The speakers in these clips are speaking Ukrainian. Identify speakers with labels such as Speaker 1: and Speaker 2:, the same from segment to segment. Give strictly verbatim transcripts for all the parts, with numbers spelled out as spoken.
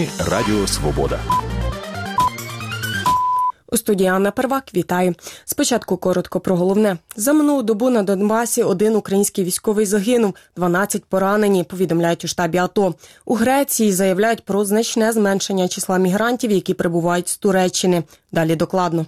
Speaker 1: Новини Радіо Свобода.
Speaker 2: У студії Анна Первак. Вітаю. Спочатку коротко про головне. За минулу добу на Донбасі один український військовий загинув, дванадцять поранені, повідомляють у штабі АТО. У Греції заявляють про значне зменшення числа мігрантів, які прибувають з Туреччини. Далі докладно.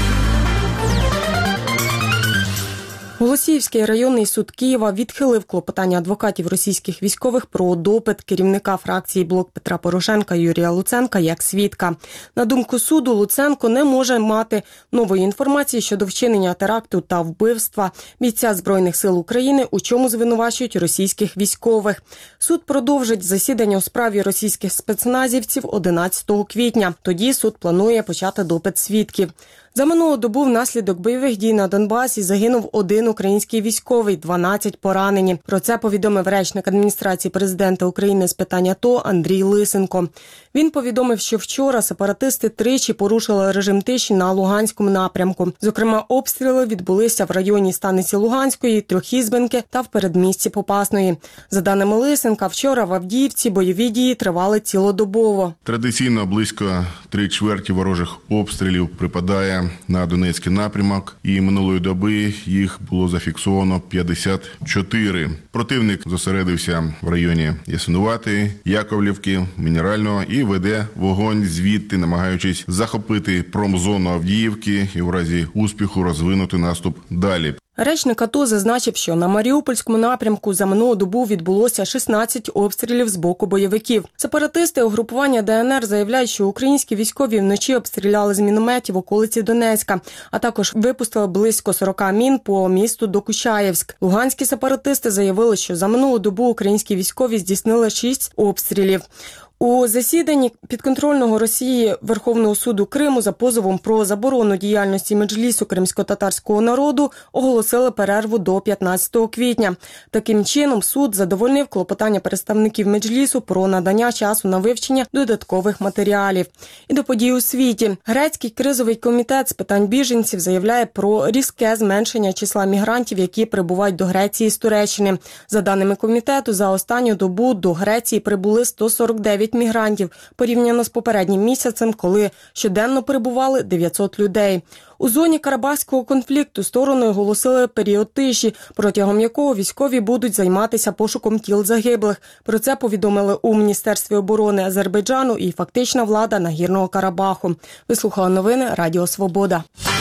Speaker 2: Голосіївський районний суд Києва відхилив клопотання адвокатів російських військових про допит керівника фракції «Блок Петра Порошенка» Юрія Луценка як свідка. На думку суду, Луценко не може мати нової інформації щодо вчинення теракту та вбивства бійця Збройних сил України, у чому звинувачують російських військових. Суд продовжить засідання у справі російських спецназівців одинадцятого квітня. Тоді суд планує почати допит свідків. За минулу добу внаслідок бойових дій на Донбасі загинув один український військовий, дванадцять поранені. Про це повідомив речник адміністрації президента України з питань АТО Андрій Лисенко. Він повідомив, що вчора сепаратисти тричі порушили режим тиші на Луганському напрямку. Зокрема, обстріли відбулися в районі станиці Луганської, Трьохізбенки та в передмісті Попасної. За даними Лисенка, вчора в Авдіївці бойові дії тривали цілодобово.
Speaker 3: Традиційно близько три чверті ворожих обстрілів припадає на Донецький напрямок, і минулої доби їх було зафіксовано п'ятдесят чотири. Противник зосередився в районі Ясинуватої, Яковлівки, Мінерального і веде вогонь звідти, намагаючись захопити промзону Авдіївки і в разі успіху розвинути наступ далі.
Speaker 2: Речник АТО зазначив, що на Маріупольському напрямку за минулу добу відбулося шістнадцять обстрілів з боку бойовиків. Сепаратисти угрупування ДНР заявляють, що українські військові вночі обстріляли з мінометів околиці Донецька, а також випустили близько сорок мін по місту Докучаєвськ. Луганські сепаратисти заявили, що за минулу добу українські військові здійснили шість обстрілів. У засіданні підконтрольного Росії Верховного суду Криму за позовом про заборону діяльності Меджлісу кримськотатарського народу оголосили перерву до п'ятнадцятого квітня. Таким чином, суд задовольнив клопотання представників Меджлісу про надання часу на вивчення додаткових матеріалів. І до подій у світі. Грецький кризовий комітет з питань біженців заявляє про різке зменшення числа мігрантів, які прибувають до Греції з Туреччини. За даними комітету, за останню добу до Греції прибули сто сорок дев'ять мігрантів, порівняно з попереднім місяцем, коли щоденно перебували дев'ятсот людей. У зоні Карабахського конфлікту сторони оголосили період тиші, протягом якого військові будуть займатися пошуком тіл загиблих. Про це повідомили у Міністерстві оборони Азербайджану і фактична влада Нагірного Карабаху. Ви слухали новини Радіо Свобода.